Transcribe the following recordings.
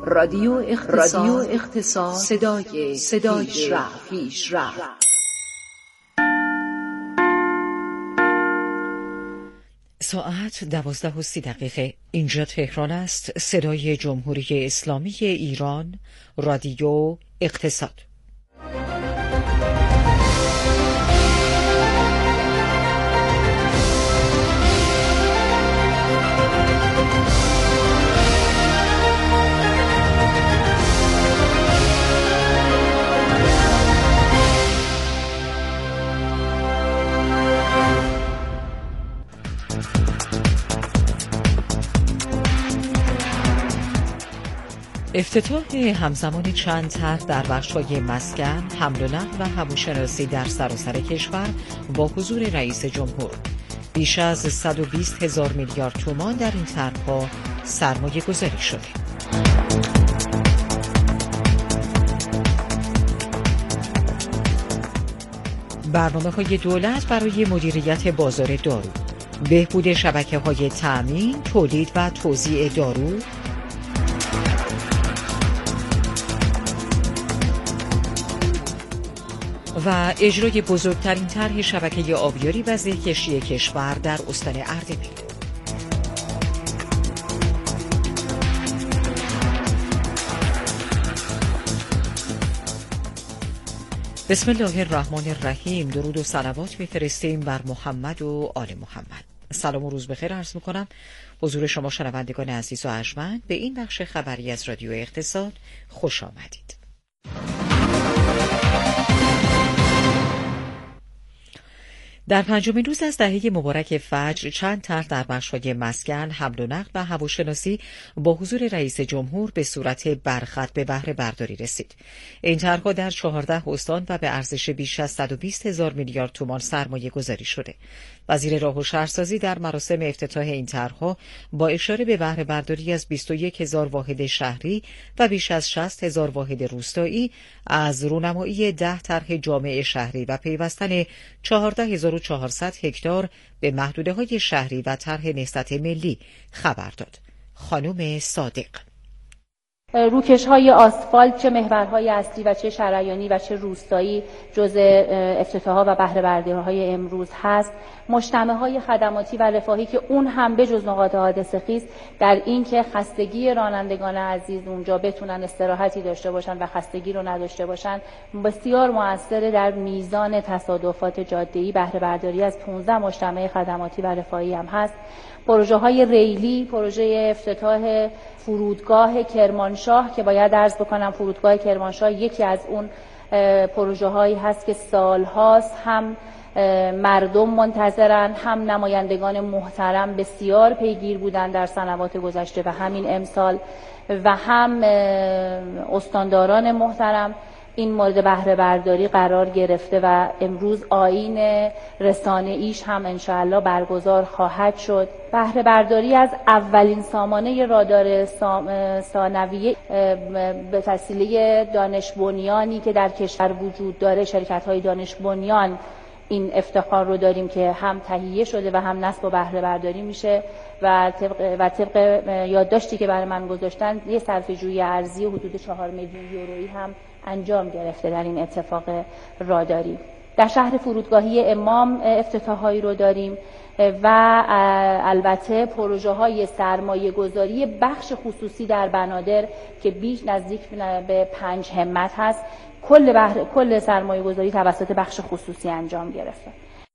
رادیو اقتصاد صدای پیشرفت. ساعت 12:30. اینجا تهران است. صدای جمهوری اسلامی ایران، رادیو اقتصاد. افتتاح همزمان چند طرح در بخش‌های مسکن، حمل و نقل و هواشناسی در سراسر کشور با حضور رئیس جمهور. بیش از 120,000 میلیارد تومان در این طرح‌ها سرمایه گذاری شده. برنامه‌های دولت برای مدیریت بازار دارو، بهبود شبکه‌های تأمین، تولید و توزیع دارو، و اجرای بزرگترین طرح شبکه آبیاری و زیرکشی کشور در استان اردبیل. بسم الله الرحمن الرحیم. درود و صلوات می‌فرستیم بر محمد و آل محمد. سلام و روز بخیر عرض می‌کنم حضور شما شنوندگان عزیز و ارجمند به این بخش خبری از رادیو اقتصاد خوش آمدید. در پنجمین روز از دهه مبارک فجر چند طرح در بخش‌های مسکن، حمل و نقل و هواشناسی با حضور رئیس جمهور به صورت برخط به بهره برداری رسید. این طرح‌ها در 14 استان و به ارزش بیش از 120,000 میلیارد تومان سرمایه گذاری شده. وزیر راه و شهرسازی در مراسم افتتاح این طرح‌ها با اشاره به بهره برداری از 21,000 واحد شهری و بیش از 60,000 واحد روستایی از رونمایی 10 طرح جامع شهری و پیوستن 14,400 هکتار به محدوده‌های شهری و طرح نهضت ملی خبر داد. خانم صادق: روکش‌های آسفالت چه محورهای اصلی و چه شریانی و چه روستایی جزء افتتاح‌ها و بهره برداری‌های امروز هست. مجتمع‌های خدماتی و رفاهی که اون هم به جز نقاط حادثه خیز در این که خستگی رانندگان عزیز اونجا بتونن استراحتی داشته باشن و خستگی رو نداشته باشن، بسیار مؤثر در میزان تصادفات جاده‌ای. بهره برداری از 15 مجتمع خدماتی و رفاهی هم هست. پروژه‌های ریلی، پروژه افتتاح فرودگاه کرمانشاه که باید عرض بکنم فرودگاه کرمانشاه یکی از اون پروژه‌هایی هست که سال‌هاست هم مردم منتظرن، هم نمایندگان محترم بسیار پیگیر بودن در سنوات گذشته و همین امسال و هم استانداران محترم. این مورد بهره برداری قرار گرفته و امروز آیین رسانه‌ایش هم انشاءالله برگزار خواهد شد. بهره برداری از اولین سامانه رادار ثانویه به وسیله دانش بنیانی که در کشور وجود داره، شرکت‌های دانش بنیان، این افتخار رو داریم که هم تهیه شده و هم نصب و بهره برداری میشه و طبق یادداشتی که برای من گذاشتن یه صرفه‌جویی ارزی حدود 4 میلیون یورویی هم انجام گرفته در این اتفاق راداری. در شهر فرودگاهی امام افتتاحایی رو داریم و البته پروژه‌های سرمایه‌گذاری بخش خصوصی در بنادر که بیش نزدیک به 5 همت هست. کل سرمایه‌گذاری توسط بخش خصوصی انجام گرفته.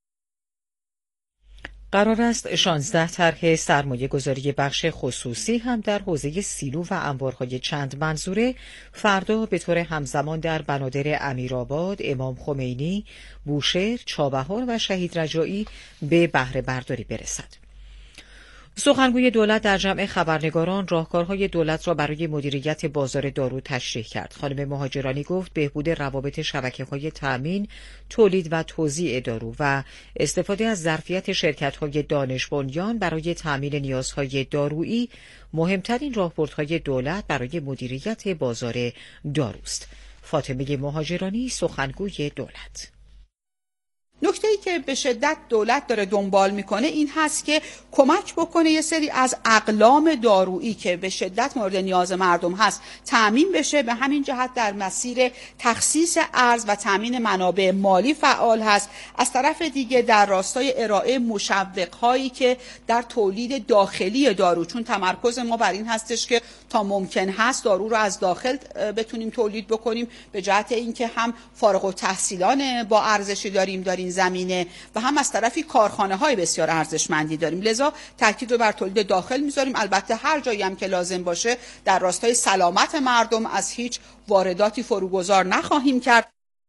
قرار است 16 طرح سرمایه گذاری بخش خصوصی هم در حوزه سیلو و انبارهای چند منظوره فردا به طور همزمان در بنادر امیرآباد، امام خمینی، بوشهر، چابهار و شهید رجایی به بهره برداری برسد. سخنگوی دولت در جمع خبرنگاران راهکارهای دولت را برای مدیریت بازار دارو تشریح کرد. خانم مهاجرانی گفت بهبود روابط شبکه‌های تأمین، تولید و توزیع دارو و استفاده از ظرفیت شرکت‌های دانش بنیان برای تأمین نیازهای دارویی مهمترین راهبردهای دولت برای مدیریت بازار داروست. فاطمه مهاجرانی، سخنگوی دولت: نکته‌ای که به شدت دولت داره دنبال میکنه این هست که کمک بکنه یه سری از اقلام دارویی که به شدت مورد نیاز مردم هست تأمین بشه. به همین جهت در مسیر تخصیص ارز و تأمین منابع مالی فعال هست. از طرف دیگه در راستای ارائه مشوق‌هایی که در تولید داخلی دارو، چون تمرکز ما بر این هستش که تا ممکن هست دارو رو از داخل بتونیم تولید بکنیم، به جهت اینکه هم فارغ التحصیلان با ارزشی داریم در این زمینه و هم از طرفی کارخانه‌های بسیار ارزشمندی داریم. لذا تاکید رو بر تولید داخل می‌ذاریم. البته هر جایی هم که لازم باشه در راستای سلامت مردم از هیچ وارداتی فروگذار نخواهیم کرد.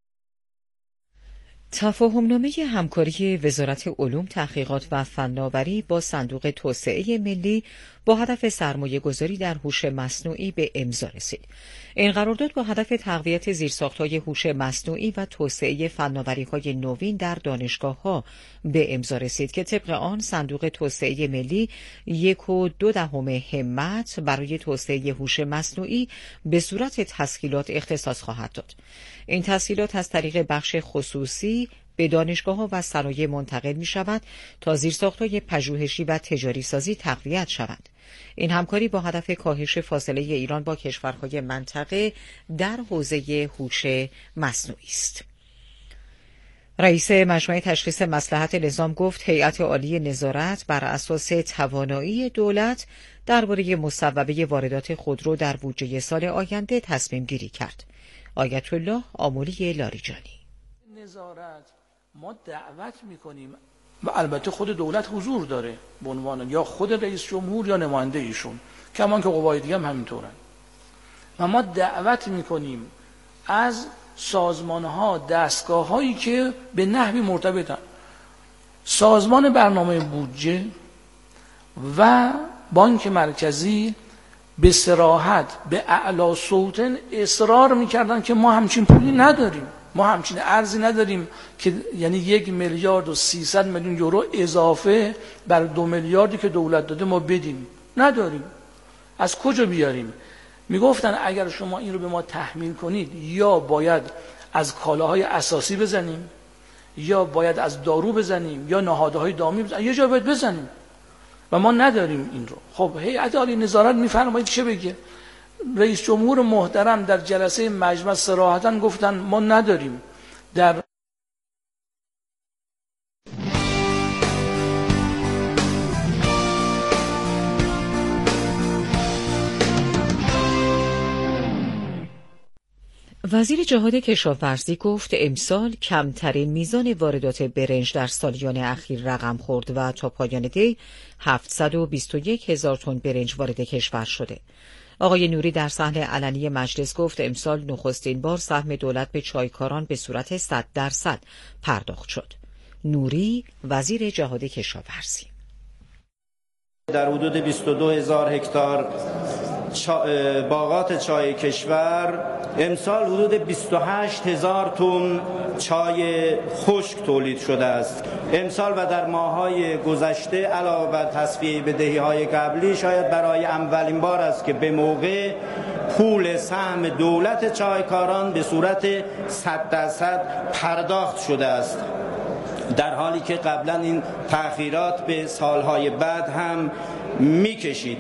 تفاهم‌نامه همکاری وزارت علوم، تحقیقات و فناوری با صندوق توسعه ملی با هدف سرمایه‌گذاری در هوش مصنوعی به امضا رسید. این قرارداد با هدف تقویت زیرساخت‌های هوش مصنوعی و توسعه فناوری‌های نوین در دانشگاه‌ها به امضا رسید که طبق آن صندوق توسعه ملی 1.2 همت برای توسعه هوش مصنوعی به صورت تسهیلات اختصاص خواهد داد. این تسهیلات از طریق بخش خصوصی به دانشگاه‌ها و صنایع منتقل می‌شود تا زیرساخت‌های پژوهشی و تجاری سازی تقویت شوند. این همکاری با هدف کاهش فاصله ایران با کشورهای منطقه در حوزه هوش مصنوعی است. رئیس مجمع تشخیص مصلحت نظام گفت هیئت عالی نظارت بر اساس توانایی دولت درباره مصوبه واردات خودرو در بودجه سال آینده تصمیم گیری کرد. آیت الله آملی لاریجانی: نظارت ما دعوت میکنیم و البته خود دولت حضور داره به عنوان یا خود رئیس جمهور یا نماینده ایشون، کمان که قوای دیگه هم همینطورن، و ما دعوت میکنیم از سازمانها، دستگاه‌هایی که به نحوی مرتبطن، سازمان برنامه بودجه و بانک مرکزی به صراحت به اعلی صوتن اصرار میکردن که ما همچین پولی نداریم، ما همچین ارزی نداریم که یعنی 1,300,000,000 یورو اضافه بر 2 میلیاردی که دولت داده ما بدیم، نداریم. از کجا بیاریم؟ میگفتن اگر شما این رو به ما تحمیل کنید یا باید از کالاهای اساسی بزنیم یا باید از دارو بزنیم یا نهادهای دامی بزنیم، یه جا باید بزنیم و ما نداریم این رو. خب هیئت عالی نظارت میفرماید چه بگه؟ رئیس جمهور محترم در جلسه مجمع صراحتاً گفتن ما نداریم. در وزیر جهاد کشاورزی گفت امسال کمترین میزان واردات برنج در سالیان اخیر رقم خورد و تا پایان دی 721,000 تن برنج وارد کشور شده. آقای نوری در صحن علنی مجلس گفت امسال نخستین بار سهم دولت به چایکاران به صورت 100% پرداخت شد. نوری وزیر جهاد کشاورزی: در حدود 22,000 هکتار باغات چای کشور امسال حدود 28,000 تن چای خشک تولید شده است. امسال و در ماه‌های گذشته علاوه بر تصفیه بدهی‌های قبلی شاید برای اولین بار است که به موقع پول سهم دولت چایکاران به صورت 100% پرداخت شده است، در حالی که قبلا این تأخیرات به سالهای بعد هم می‌کشید.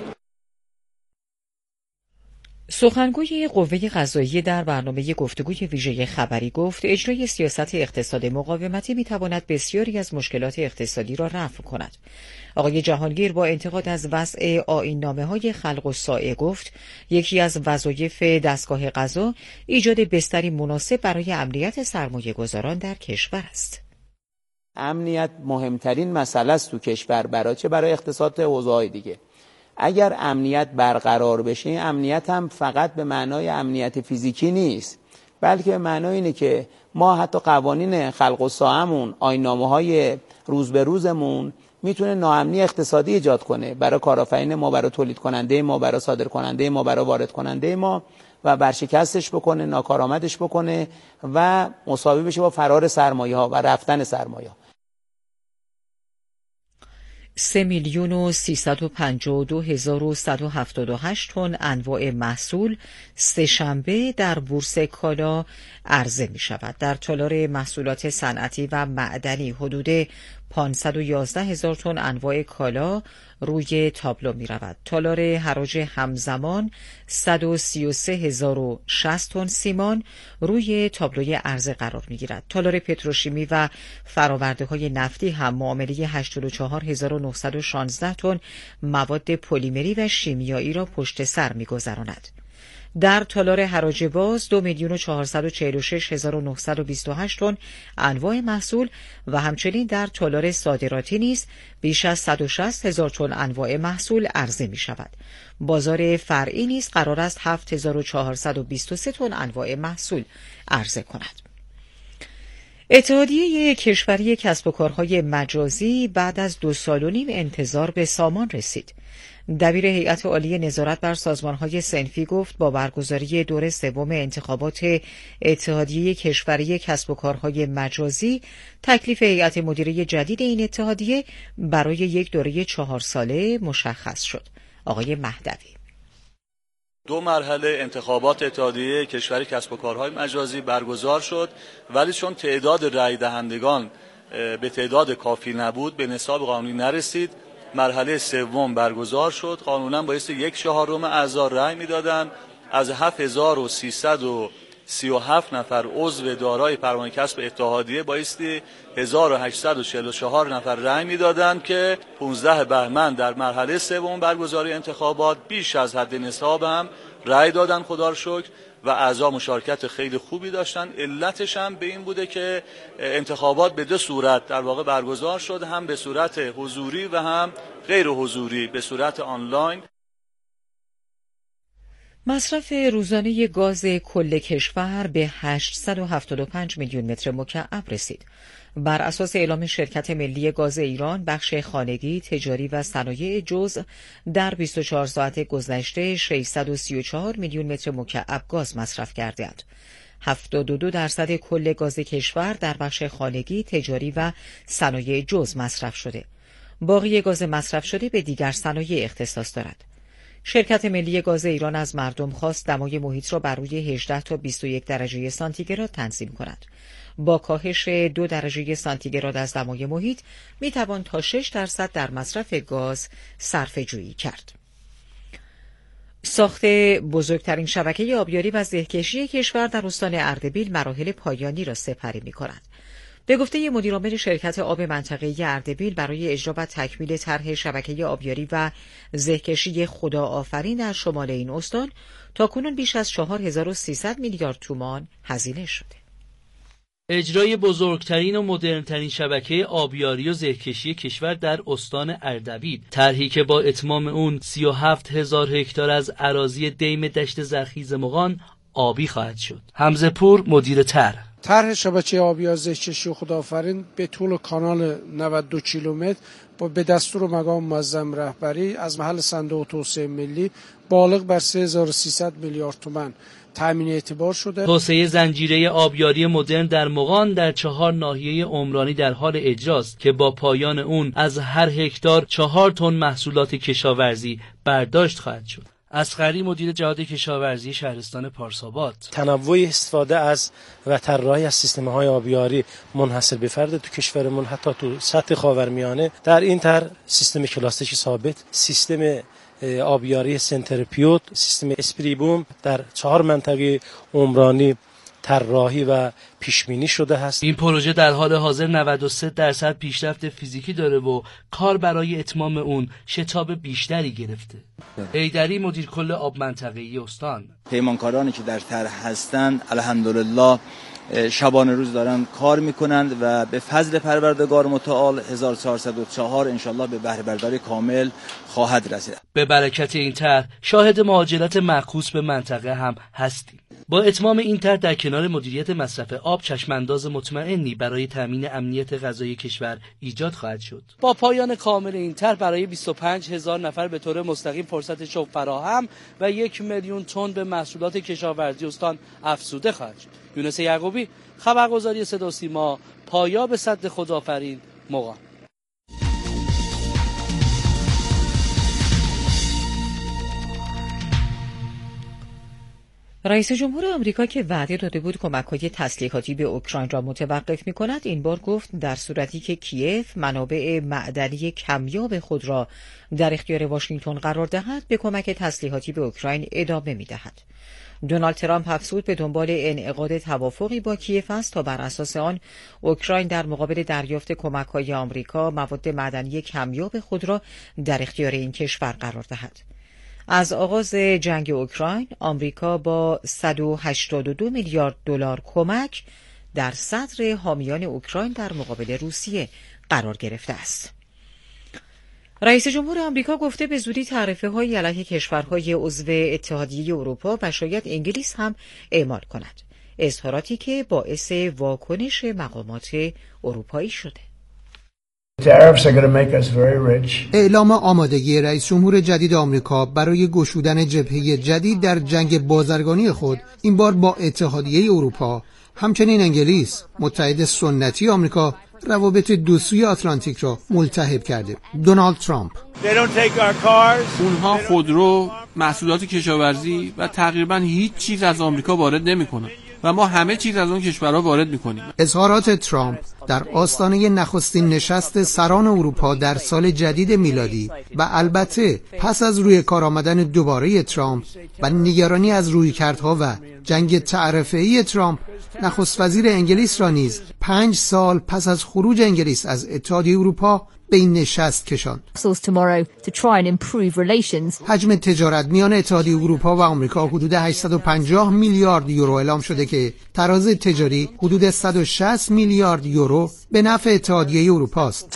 سخنگوی قوه قضاییه در برنامه گفتگوی ویژه خبری گفت اجرای سیاست اقتصاد مقاومتی میتواند بسیاری از مشکلات اقتصادی را رفع کند. آقای جهانگیر با انتقاد از وضع آیین‌نامه‌های خلق و سائه گفت یکی از وظایف دستگاه قضا ایجاد بستری مناسب برای امنیت سرمایه‌گذاران در کشور است. امنیت مهمترین مسئله است تو کشور، برای اقتصاد حوزه‌های دیگه. اگر امنیت برقرار بشه، امنیت هم فقط به معنای امنیت فیزیکی نیست، بلکه به معنای اینه که ما حتی قوانین خلق و ساهمون، آیین‌نامه‌های روز به روزمون میتونه ناامنی اقتصادی ایجاد کنه برای کارآفرین ما، برای تولید کننده ما، برای صادر کننده ما، برای وارد کننده ما و ورشکستش بکنه، ناکارآمدش بکنه و مساوی بشه با فرار سرمایه‌ها و رفتن سرمایه‌ها. 3,352,178 تن انواع محصول سه‌شنبه در بورس کالا عرضه می شود. در تالار محصولات صنعتی و معدنی حدود 511,000 تن انواع کالا روی تابلو می رود. تالار حراج همزمان 133,060 تن سیمان روی تابلوی عرضه قرار می گیرد. تالار پتروشیمی و فراورده های نفتی هم معامله 84,916 تن مواد پلیمری و شیمیایی را پشت سر می گذراند. در تالار حراج باز 2,446,928 تن انواع محصول و همچنین در تالار صادراتی نیز بیش از 160,000 تن انواع محصول عرضه می شود. بازار فرعی نیز قرار است 7,423 تن انواع محصول عرضه کند. اتحادیه کشوری کسب و کارهای مجازی بعد از 2.5 سال انتظار به سامان رسید. دبیر هیئت عالی نظارت بر سازمان‌های صنفی گفت با برگزاری دور سوم انتخابات اتحادیه کشوری کسب و کارهای مجازی تکلیف هیئت مدیره جدید این اتحادیه برای یک دوره 4 ساله مشخص شد. آقای مهدوی: 2 مرحله انتخابات اتحادیه کشوری کسب و کارهای مجازی برگزار شد، ولی چون تعداد رای دهندگان به تعداد کافی نبود به نصاب قانونی نرسید. مرحله سوم برگزار شد. قانونا بایستی 1/4 اعضا رای میدادند. از 7337 نفر عضو دارای پروانه کسب اتحادیه بایستی 1844 نفر رای میدادند که 15 بهمن در مرحله سوم برگزاری انتخابات بیش از حد نصاب هم رای دادن، خدا رو شکر، و اعضا مشارکت خیلی خوبی داشتن. علتش هم به این بوده که انتخابات به 2 صورت در واقع برگزار شد، هم به صورت حضوری و هم غیر حضوری به صورت آنلاین. مصرف روزانه گاز کل کشور به 875 میلیون متر مکعب رسید. بر اساس اعلام شرکت ملی گاز ایران، بخش خانگی، تجاری و صنایع جزء در 24 ساعت گذشته 634 میلیون متر مکعب گاز مصرف کردند. 72% کل گاز کشور در بخش خانگی، تجاری و صنایع جزء مصرف شده. باقی گاز مصرف شده به دیگر صنایع اختصاص دارد. شرکت ملی گاز ایران از مردم خواست دمای محیط را بر روی 18 تا 21 درجه سانتیگراد تنظیم کند. با کاهش 2 درجه سانتیگراد از دمای محیط می توان تا 6% در مصرف گاز صرفه‌جویی کرد. ساخت بزرگترین شبکه آبیاری و زهکشی کشور در استان اردبیل مراحل پایانی را سپری می کند. به گفته مدیرعامل شرکت آب منطقه‌ای اردبیل، برای اجرا و تکمیل طرح شبکه آبیاری و زهکشی خداآفرین در شمال این استان تاکنون بیش از 4300 میلیارد تومان هزینه شده. اجرای بزرگترین و مدرنترین شبکه آبیاری و زهکشی کشور در استان اردبیل، طرحی که با اتمام اون 37,000 هکتار از اراضی دیم دشت زرخیز مغان آبی خواهد شد. حمزه پور، مدیر طرح شبکه آبی زهکشی خداآفرین به طول کانال 92 کیلومتر به دستور مقام معظم رهبری از محل صندوق توسعه ملی بالغ بر 3300 میلیارد تومان تامین اعتبار شده. توسعه زنجیره آبیاری مدرن در مغان در 4 ناحیه عمرانی در حال اجراست که با پایان اون از هر هکتار 4 تن محصولات کشاورزی برداشت خواهد شد. اصغری، مدیر جهاد کشاورزی شهرستان پارساباد: تنوع استفاده از و طراحی از سیستم‌های آبیاری منحصر به فرد تو کشورمون، حتی تو سطح خاورمیانه، در این طرح سیستم کلاسیک ثابت، سیستم آبیاری سنترپیوت، سیستم اسپری بوم در 4 منطقه عمرانی طراحی و پیشبینی شده هست. این پروژه در حال حاضر 93% پیشرفت فیزیکی داره و کار برای اتمام اون شتاب بیشتری گرفته. حیدری، مدیر کل آب منطقه‌ای استان: پیمانکارانی که در طرح هستند الحمدلله شبانه روز دارن کار میکنند و به فضل پروردگار متعال 1404 انشالله به بهره برداری کامل خواهد رسید. به برکت این طرح شاهد مهاجرت معکوس به منطقه هم هستیم. با اتمام این طرح در کنار مدیریت مصرف آب، چشمانداز مطمئنی برای تامین امنیت غذایی کشور ایجاد خواهد شد. با پایان کامل این طرح برای 25,000 نفر به طور مستقیم فرصت شغل فراهم و 1 میلیون تن به محصولات کشاورزی استان افزوده خواهد شد. یونس یعقوبی، خبرگزاری صدا و سیما، پایاب سد خداآفرین، مغان. رئیس جمهور آمریکا که وعده داده بود کمک‌های تسلیحاتی به اوکراین را متوقف می‌کند، این بار گفت در صورتی که کیف منابع معدنی کمیاب خود را در اختیار واشنگتن قرار دهد، به کمک تسلیحاتی به اوکراین ادامه می‌دهد. دونالد ترامپ افزود به دنبال انعقاد توافقی با کیف است تا بر اساس آن اوکراین در مقابل دریافت کمک‌های آمریکا مواد معدنی کمیاب خود را در اختیار این کشور قرار دهد. از آغاز جنگ اوکراین، آمریکا با 182 میلیارد دلار کمک در صدر حامیان اوکراین در مقابل روسیه قرار گرفته است. رئیس جمهور آمریکا گفته به زودی تعرفه‌های علیه کشورهای عضو اتحادیه اروپا و شاید انگلیس هم اعمال کند. اظهاراتی که باعث واکنش مقامات اروپایی شده. اعلام آمادگی رئیس جمهور جدید آمریکا برای گشودن جبهه جدید در جنگ بازرگانی خود، این بار با اتحادیه اروپا، همچنین انگلیس، متحد سنتی آمریکا، روابط دو سوی آتلانتیک را ملتهب کرده. دونالد ترامپ: اونها خودرو، محصولات کشاورزی و تقریبا هیچ چیز از آمریکا وارد نمی‌کنند و ما همه چیز از اون کشورها وارد می‌کنیم. اظهارات ترامپ در آستانه نخستین نشست سران اروپا در سال جدید میلادی و البته پس از روی کار آمدن دوباره ترامپ و نگرانی از رویکردها و جنگ تعرفه‌ای ترامپ، نخست وزیر انگلیس را نیز 5 سال پس از خروج انگلیس از اتحادیه اروپا به این نشست کشاند. حجم تجارت میان اتحادیه اروپا و آمریکا حدود 850 میلیارد یورو اعلام شده که تراز تجاری حدود 160 میلیارد یورو به نفع اتحادیه اروپا است.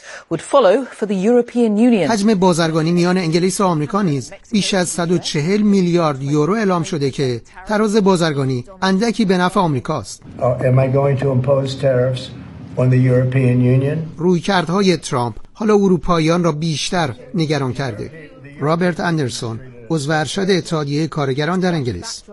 حجم بازرگانی میان انگلیس و آمریکا نیز بیش از 140 میلیارد یورو اعلام شده که تراز بازرگانی اندکی به نفع آمریکا است. رویکردهای ترامپ حالا اروپاییان را بیشتر نگران کرده. رابرت اندرسون، عضو ارشد اتحادیه کارگران در انگلیس: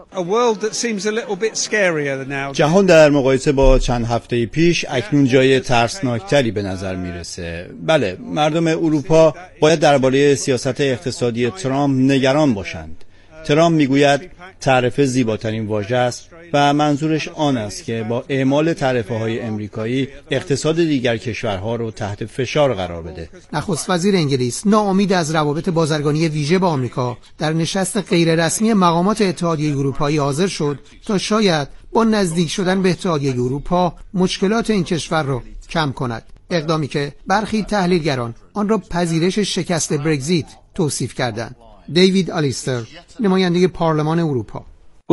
جهان در مقایسه با چند هفته پیش اکنون جای ترسناکتری به نظر میرسه. بله، مردم اروپا باید درباره سیاست اقتصادی ترامپ نگران باشند. ترامپ میگوید تعرفه زیباترین واژه است و منظورش آن است که با اعمال تعرفه‌های امریکایی اقتصاد دیگر کشورها رو تحت فشار قرار بده. نخست وزیر انگلیس ناامید از روابط بازرگانی ویژه با آمریکا در نشست غیررسمی مقامات اتحادیه اروپایی حاضر شد تا شاید با نزدیک شدن به اتحادیه اروپا مشکلات این کشور را کم کند. اقدامی که برخی تحلیلگران آن را پذیرش شکست برگزیت توصیف کردند. دیوید آلیستر، نماینده پارلمان اروپا: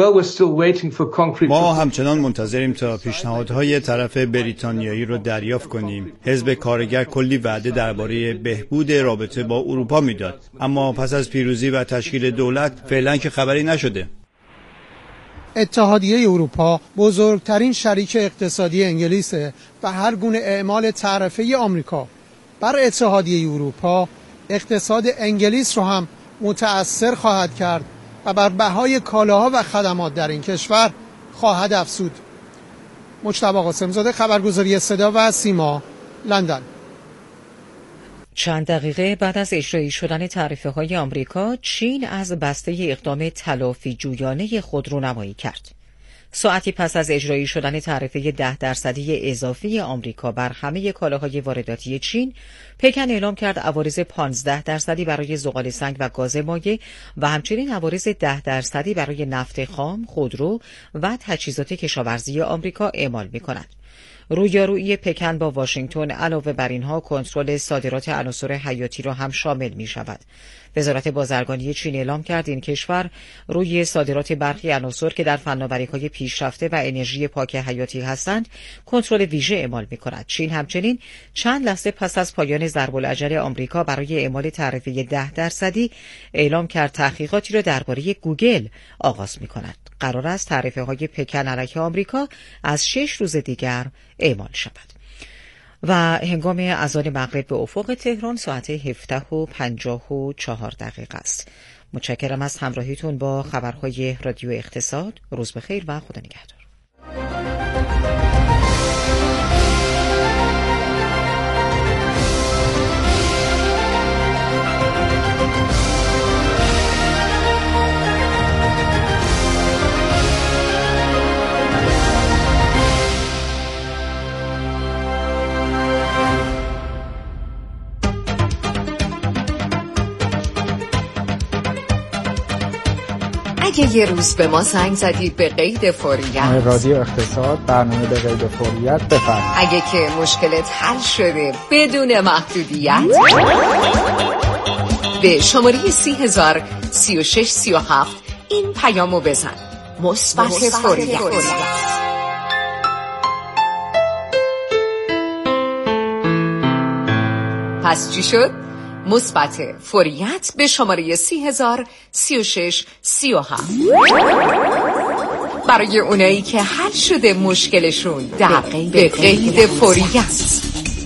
ما همچنان منتظریم تا پیشنهادهای طرف بریتانیایی رو دریافت کنیم. حزب کارگر کلی وعده درباره بهبود رابطه با اروپا میداد، اما پس از پیروزی و تشکیل دولت فعلا که خبری نشده. اتحادیه اروپا بزرگترین شریک اقتصادی انگلیس و هر گونه اعمال تعرفه‌ای آمریکا بر اتحادیه اروپا اقتصاد انگلیس رو هم متأثر خواهد کرد و بر بهای کالاها و خدمات در این کشور خواهد افزود. مجتبی قاسم‌زاده، خبرگزاری صدا و سیما، لندن. چند دقیقه بعد از اجرایی شدن تعرفه‌های آمریکا، چین از بسته اقدام تلافی جویانه خود رونمایی کرد. ساعتی پس از اجرایی شدن تعرفه 10% اضافی آمریکا بر همه کالاهای وارداتی چین، پکن اعلام کرد عوارض 15% برای زغال سنگ و گاز مایع و همچنین عوارض 10% برای نفت خام، خودرو و تجهیزات کشاورزی آمریکا اعمال می‌کند. رویارویی پکن با واشنگتن علاوه بر اینها کنترل صادرات عناصر حیاتی را هم شامل می شود. وزارت بازرگانی چین اعلام کرد این کشور روی صادرات برخی عناصر که در فناوری‌های پیشرفته و انرژی پاک حیاتی هستند کنترل ویژه اعمال می کند. چین همچنین چند لحظه پس از پایان ضرب‌الاجل آمریکا برای اعمال تعرفه 10% اعلام کرد تحقیقاتی را درباره گوگل آغاز می کند. قرار است تعرفه‌های پکن علیه آمریکا از 6 روز دیگر اعمال شود. و هنگام اذان مغرب به افق تهران ساعت 17:54 است. متشکرم از همراهیتون با خبرهای رادیو اقتصاد. روز بخیر و خدا نگهدار. اگه یه روز به ما زنگ زدید به قید فوریت، رادیو اقتصاد برنامه به قید فوریت بفرمایید. اگه که مشکلت حل شده بدون محدودیت، به شماره 303637 این پیامو بزن: مثبت فوریت. پس چی شد؟ مثبت فوریت به شماره 303637 برای اونایی که حل شده مشکلشون در به قید فوریت.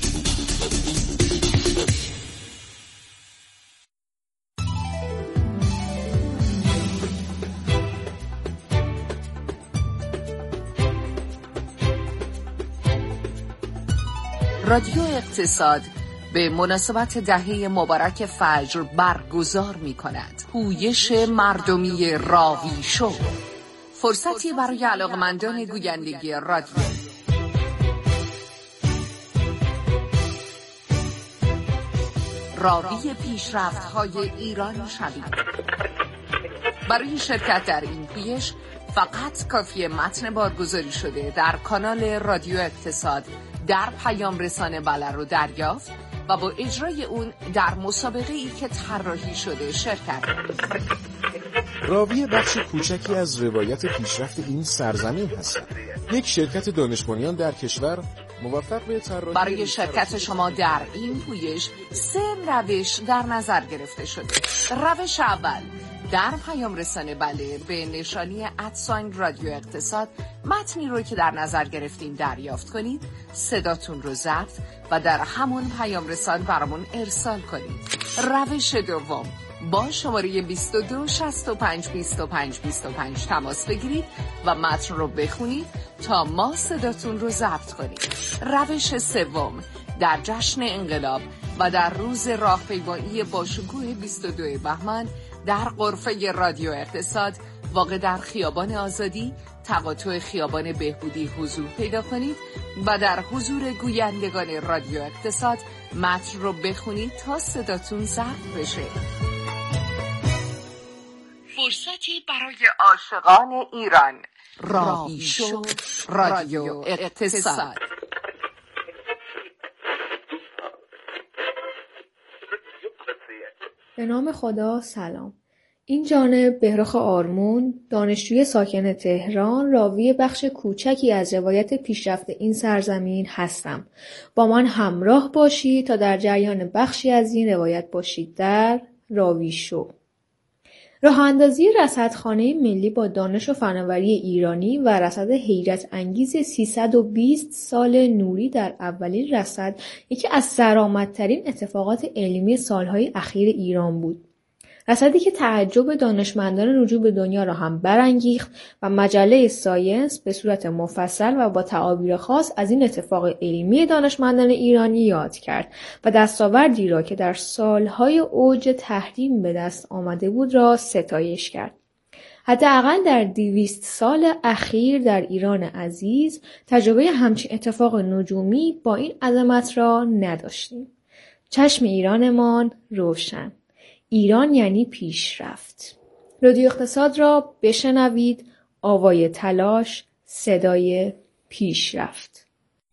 رادیو اقتصاد به مناسبت دهه مبارک فجر برگزار می کند پویش مردمی راوی شو، فرصتی برای علاقمندان گویندگی رادیو. راوی پیشرفت‌های ایران شوید. برای شرکت در این پویش فقط کافی متن بارگذاری شده در کانال رادیو اقتصاد در پیام رسانه بله رو دریافت و با اجرای اون در مسابقه‌ای که طراحی شده شرکت. راوی بخش کوچکی از روایت پیشرفت این سرزمین هستند. یک شرکت دانش بنیان در کشور موفق به طراحی. برای شرکت شما در این پویش 3 روش در نظر گرفته شده. روش اول، در پیام رسانه بله به نشانی @رادیو اقتصاد متنی رو که در نظر گرفتین دریافت کنید، صداتون رو ضبط و در همون پیام رسان برامون ارسال کنید. روش دوم، با شماره 22652525 تماس بگیرید و متن رو بخونید تا ما صداتون رو ضبط کنیم. روش سوم، در جشن انقلاب و در روز راهپیمایی با شکوه 22 بهمن در غرفه رادیو اقتصاد واقع در خیابان آزادی تقاطع خیابان بهبودی حضور پیدا کنید و در حضور گویندگان رادیو اقتصاد متن رو بخونید تا صداتون ضبط بشه. فرصتی برای عاشقان ایران. راوی شو، رادیو اقتصاد. به نام خدا، سلام. این جانب بهرخ آرمون، دانشجوی ساکن تهران، راوی بخش کوچکی از روایت پیشرفت این سرزمین هستم. با من همراه باشید تا در جریان بخشی از این روایت باشید در راوی شو. راه اندازی رصدخانه ملی با دانش و فناوری ایرانی و رصد حیرت انگیز 320 سال نوری در اولین رصد یکی از سرآمدترین اتفاقات علمی سالهای اخیر ایران بود. رصدی که تعجب دانشمندان رجوع به دنیا را هم برانگیخت و مجله ساینس به صورت مفصل و با تعابیر خاص از این اتفاق علمی دانشمندان ایرانی یاد کرد و دستاوردی را که در سالهای اوج تحریم به دست آمده بود را ستایش کرد. حداقل در 200 سال اخیر در ایران عزیز تجربه همچین اتفاق نجومی با این عظمت را نداشتیم. چشم ایرانمان روشن. ایران یعنی پیشرفت. رادیو اقتصاد را بشنوید، آوای تلاش، صدای پیشرفت.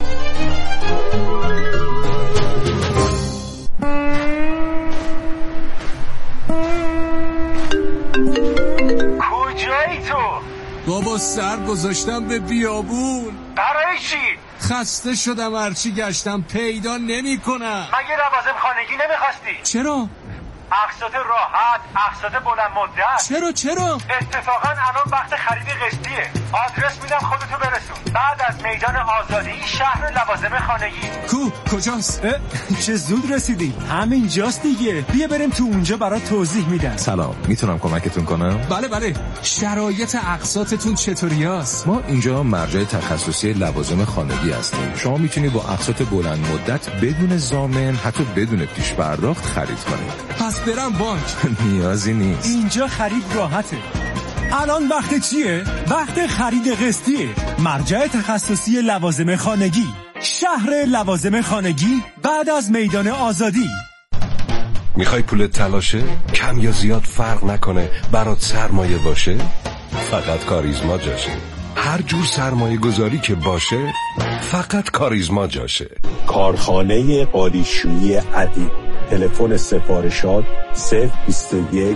کجایی تو؟ بابا سر گذاشتم به بیابون. برای چی؟ خسته شدم، هرچی گشتم پیدا نمی کنم. مگه لوازم خانگی نمیخواستی؟ چرا؟ اقساط راحت، اقساط بلند مدت. چرا؟ اتفاقا الان وقت خرید قسطیه. آدرس میدم خودتو برسون. بعد از میدان آزادی شهر لوازم خانگی. کجاست؟ چه زود رسیدی. همینجاست دیگه. بیا بریم تو اونجا برات توضیح میدم. سلام، میتونم کمکتون کنم؟ بله. شرایط اقساطتون چطوریاست؟ ما اینجا مرجع تخصصی لوازم خانگی هستیم. شما میتونید با اقساط بلند مدت بدون ضامن، حتی بدون پیش پرداخت خرید کنید. پس برم بانک؟ نیازی نیست. اینجا خرید راحته. الان وقت چیه؟ وقت خرید قسطیه. مرجع تخصصی لوازم خانگی، شهر لوازم خانگی بعد از میدان آزادی. میخوای پولت تلاشه؟ کم یا زیاد فرق نکنه، برات سرمایه باشه؟ فقط کاریزما جاشه. هر جور سرمایه گذاری که باشه فقط کاریزما جاشه. کارخانه قالیشویی ادیب. تلفن سفارشات 021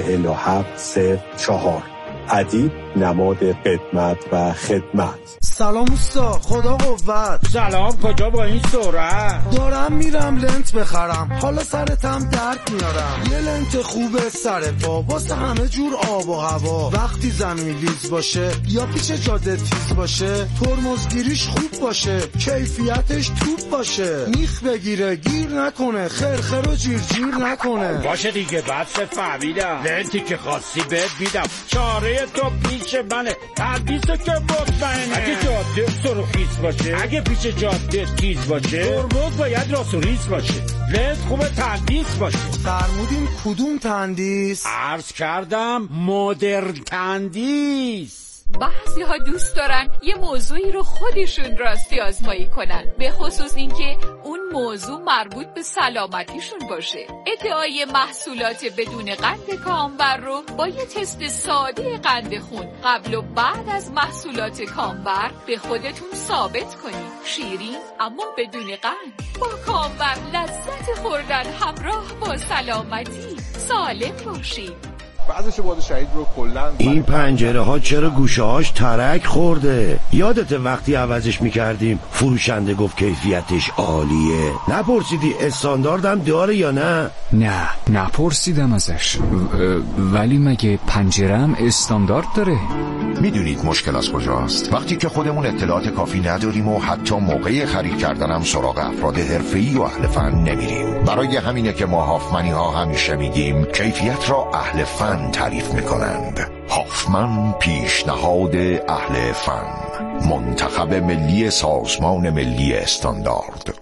47 04. ادیب نماد قدمت و خدمت. سلام اوستا، خدا قوت. سلام، کجا با این سرعت؟ دارم میرم لنت بخرم، حالا سرتم درد میارم. یه لنت خوبه سر پا واسه همه جور آب و هوا. وقتی زمین لیز باشه یا پیچ جاده تیز باشه، ترمزگیریش خوب باشه، کیفیتش توپ باشه، میخ بگیره گیر نکنه، خرخر و جیر نکنه. باشه دیگه، بس فهمیدم. لنتی که خواستی بهت میدم، چاره تو پیش منه، تندیسو که مطمئنه. اگه جاده سرخیز باشه، اگه پیش جاده تیز باشه، ترمز باید راست و ریز باشه، لنز خوبه تندیس باشه. فرمودین کدوم تندیس؟ عرض کردم مدرن تندیس. بعضی ها دوست دارن یه موضوعی رو خودشون راستی آزمایی کنن، به خصوص اینکه اون موضوع مربوط به سلامتیشون باشه. ادعای محصولات بدون قند کامبر رو با یه تست ساده قند خون قبل و بعد از محصولات کامبر به خودتون ثابت کنید. شیرین اما بدون قند، با کامبر لذت خوردن همراه با سلامتی. سالم باشید. بعضش باد شهید رو کلن. این پنجره ها چرا گوشه هاش ترک خورده؟ یادت وقتی عوضش میکردیم فروشنده گفت کیفیتش عالیه؟ نپرسیدی استانداردم داره یا نه؟ نه نپرسیدم ازش. ولی مگه پنجره‌ام استاندارد داره؟ میدونید مشکل از کجاست؟ وقتی که خودمون اطلاعات کافی نداریم و حتی موقع خرید کردنم سراغ افراد حرفه‌ای و اهل فن نمیریم. برای همینه که ما هافمنی ها همیشه میگیم کیفیت را اهل فن تعریف میکنند. هافمن پیشنهاد اهل فن، منتخب ملی سازمان ملی استاندارد.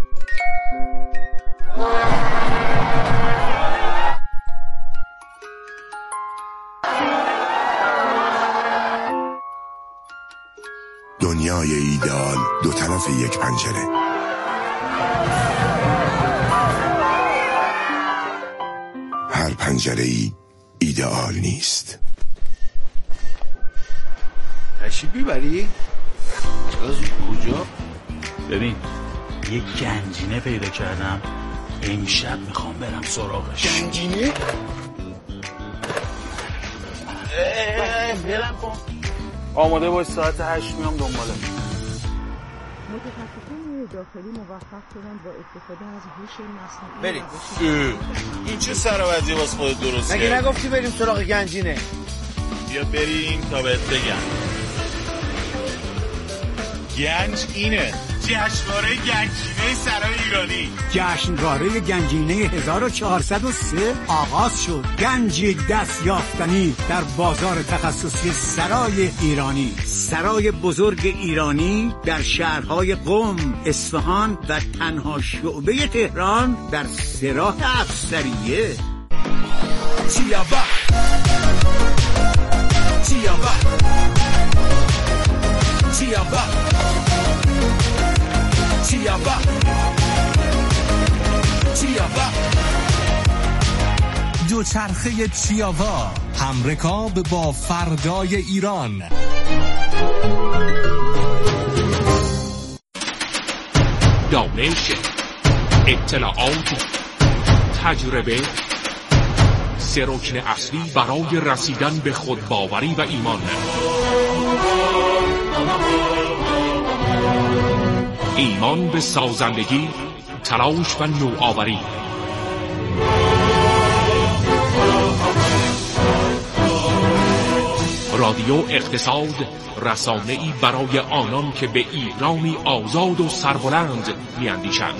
دنیای ایدئال دو طرف یک پنجره. هر پنجره‌ای ایدئال نیست. تشریف میبری؟ از کجا؟ ببین یک گنجینه پیدا کردم، امشب میخوام برم سراغش. گنجینه؟ برم کن. آماده باش، ساعت 8 میام دنباله. متخصصان داخلی موفق شدن با استفاده از هوش مصنوعی. بریم. این چه سراوزی واسه خودت درست کردی؟ مگه نگفتی بریم سراغ گنجینه؟ بیا بریم تا بهت بگم. گنج اینه، جشنواره گنجینه سرای ایرانی. جشنواره گنجینه 1403 آغاز شد. گنجی دست یافتنی در بازار تخصصی سرای ایرانی. سرای بزرگ ایرانی در شهرهای قم، اصفهان و تنها شعبه تهران در سراح افسریه. چیابا چیابا چیابا چیابا چیابا دوچرخه چیابا، همرکاب با فردای ایران. دانش، اطلاعات، تجربه، سه رکن اصلی برای رسیدن به خودباوری و ایمان. ایمان به سازندگی، تلاش و نوآوری. رادیو اقتصاد، رسانه‌ای برای آنان که به ایرانی آزاد و سربلند می‌اندیشند.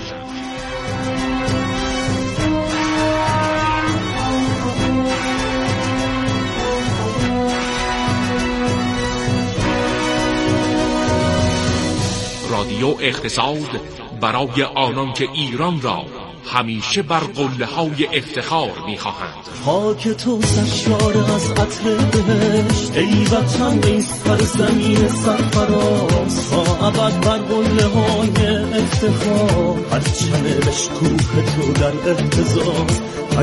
رادیو اقتصاد برای آنان که ایران را همیشه بر قله‌های افتخار می‌خواهند. خاک تو سرشار از عطر بهشت، ای وطن ای سرزمین سرفراز، تا ابد بر قله‌های افتخار، پرچم بشکوه تو در اهتزاز.